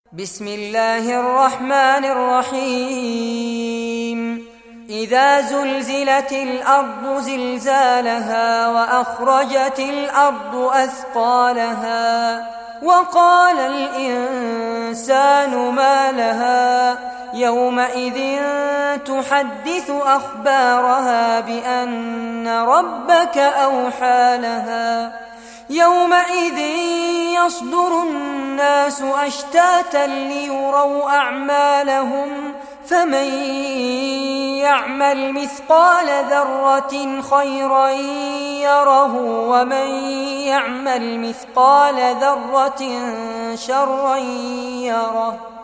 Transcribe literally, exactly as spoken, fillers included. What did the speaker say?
بسم الله الرحمن الرحيم إذا زلزلت الأرض زلزالها وأخرجت الأرض أثقالها وقال الإنسان ما لها يومئذ تحدث أخبارها بأن ربك أوحى لها يومئذ يصدر الناس أشتاتا ليروا أعمالهم فمن يعمل مثقال ذرة خيرا يره ومن يعمل مثقال ذرة شرا يره